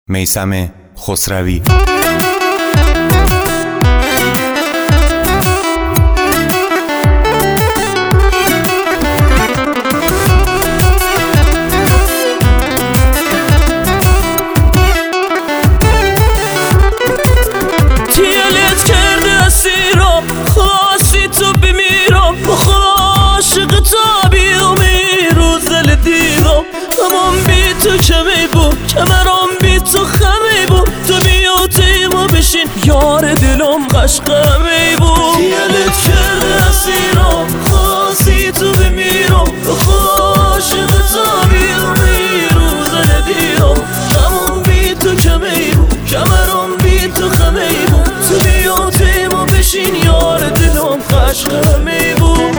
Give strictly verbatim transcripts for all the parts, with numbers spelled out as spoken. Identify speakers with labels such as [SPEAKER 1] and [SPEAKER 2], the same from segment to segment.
[SPEAKER 1] میثم خسروی.
[SPEAKER 2] کمی بود کمرام بی تو خمی بود، تو بیا تیما بشین یار دلم قشقمی بود. دیلت کرده اسیرام خواستی تو بمیرم، عاشق تا بیرمی روزن دیرم. همون بی تو کمی بود کمرام بی تو خمی بود، تو بیا تیما بشین یار دلم قشقمی بود.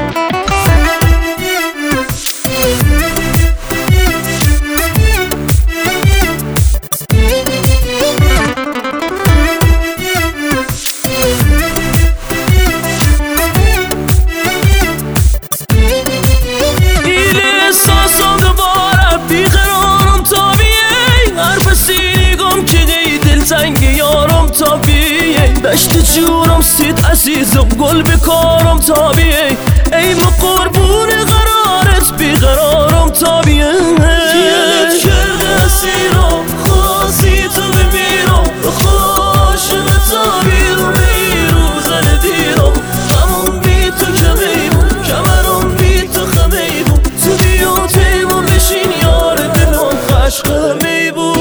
[SPEAKER 2] سنگ یارم طبیعی دشت جورم سید عزیزم گل بکارم طبیعی ای مقربون قرارت بیقرارم طبیعی. دیلت کرده اسیرم خواستی تو بمیرم، عاشق تا بیرمی روزن دیرم. همون بی تو کمی بود کمرم بی تو خمی بود، تو بیا تیما بشین یار دلم قشقمی بود.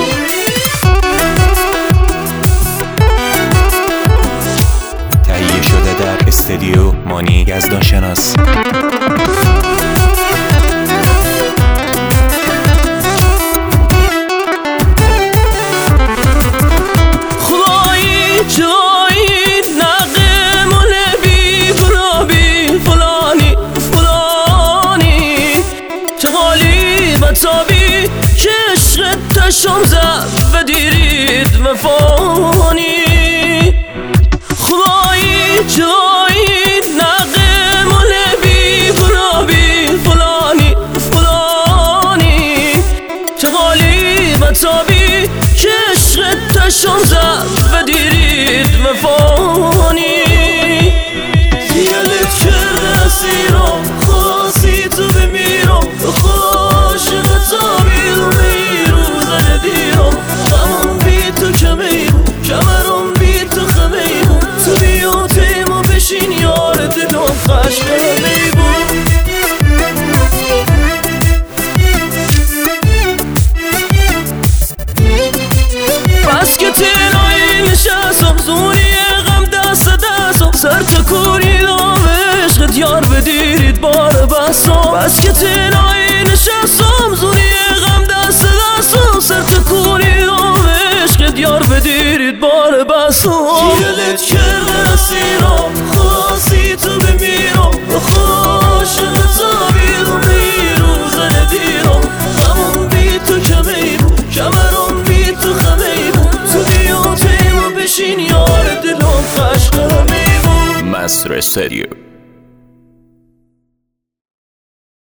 [SPEAKER 1] استدیو مانی یزدان شناس.
[SPEAKER 2] خدایی جایی نقم و لبی گلابی فلانی فلانی چه غالی و تابی که عشقت تشم زد و دیرید مفانی. خدایی جایی نقم و لبی گلابی فلانی فلانی چه غالی و تابی که عشقت تشم زد و دیرید مفانی. دیلت کرده اسیرم خواستی تو بمیرم، عاشق تا بیرمی روزن دیرم. همون بی تو کمی بود کمرم بی تو خمی بود، تو بیا تیما بشین یار دلم قشقمی بود. بس که تنهایی نشستم زونی غم دست دستم، سر تکونی دام عشقت یار بدیرید بار بستم. بس که تنهایی نشستم زونی غم دست دستم، سر تکونی دام عشقت یار بدیرید بار بستم. دیلت کرده اسیرم خواستی تو بمیرم، عاشق تا بیرمی روزن دیرم. همون بی تو کمی بود کمرم بی تو خمی بود، تو بیا تیما بشین یار دلم قشقمی بود.
[SPEAKER 1] مستر استدیو.